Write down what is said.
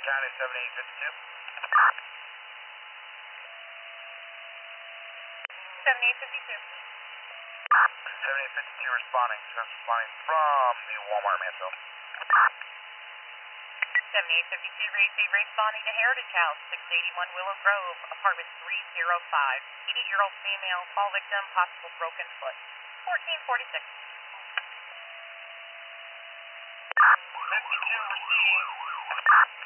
County 7852. 7852. 7852 responding. Just responding from the Walmart Mansfield. 7852, receive responding to Heritage House, 681 Willow Grove, apartment 305. 80-year-old female, fall victim, possible broken foot. 1446. 52 received.